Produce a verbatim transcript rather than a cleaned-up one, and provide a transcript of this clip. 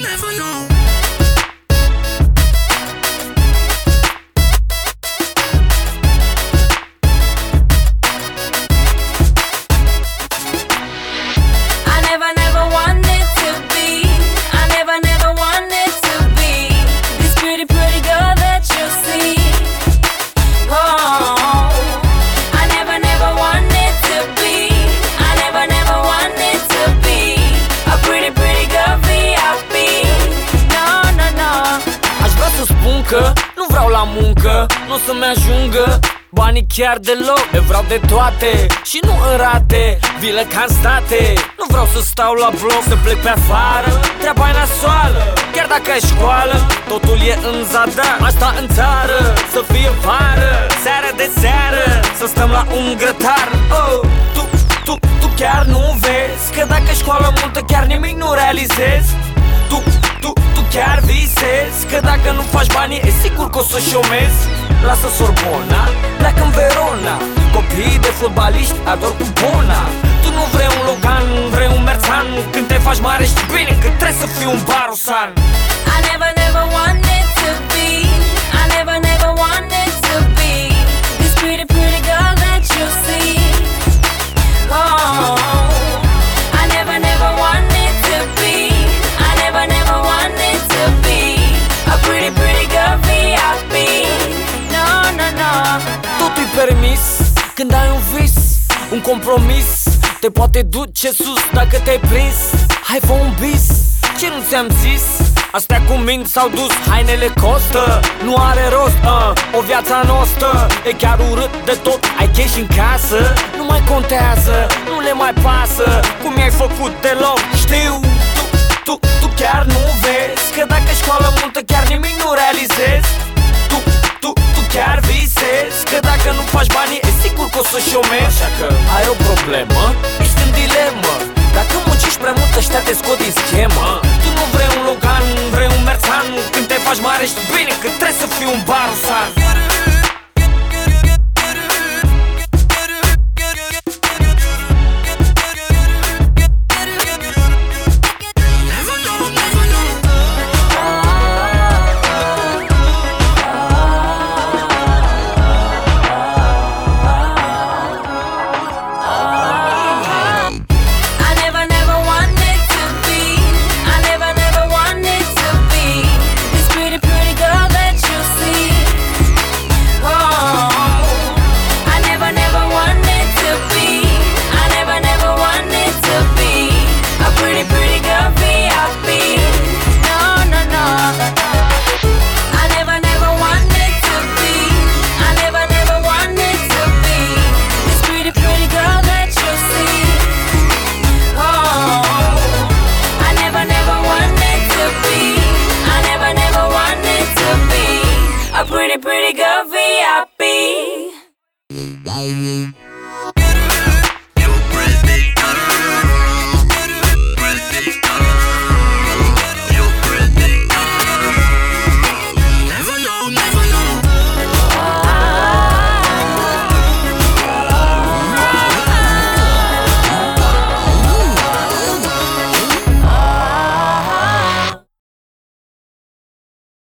never know. I never, never wanted to be. I never, never wanted to be this pretty, pretty girl that you see. Oh, I never, never wanted to be. I never, never wanted to be a pretty, pretty girl V I P. No, no, no. Aș vrea să spun că nu vreau la muncă, nu o să-mi ajungă banii chiar deloc. Eu vreau de toate și nu în rate, vile ca în state. Nu vreau să stau la bloc, să plec pe afară, treaba e nasoală. Chiar dacă ai școală, totul e în zadar. Asta în țară, să fie vară, seară de seară, să stăm la un grătar. Oh, tu, tu, tu chiar nu vezi că dacă școală multă chiar nimic nu realizezi. Tu, tu, tu chiar visezi că dacă nu faci banii e sigur că o să șomezi. Lasă Sorbona, pleacă în Verona, copiii de fotbaliști ador cu bona. Tu nu vrei un Logan, vrei un Merțan. Când te faci mare știi bine că trebuie să fii un barosan. I never, never wanted to be. I never, never wanted to be this pretty, pretty girl that you see. Oh, I never, never wanted to be. I never, never wanted to be a pretty, pretty girl V I P. No, no, no. Totul-i permis când ai un vis, un compromis te poate duce sus dacă te-ai prins. Hai fă un bis, ce nu ți-am zis? Astea cu mint s-au dus, hainele costă, nu are rost, uh, o viața noastră e chiar urât de tot. Ai cash în casă, nu mai contează, nu le mai pasă cum i-ai făcut deloc. Știu, tu, tu, tu chiar nu vezi că dacă școală multă chiar nimic nu realizezi. Tu, tu, tu chiar visezi că dacă nu faci banii e sigur că o să șomezi. Așa că ai o problemă, ești în dilemă. Dacă muncești prea mult ăștia te scot din schemă. Tu nu vrei un Logan, vrei un Merțan. Când te faci mare știi bine că trebuie să fii un barosan. Pretty, pretty girl V I P.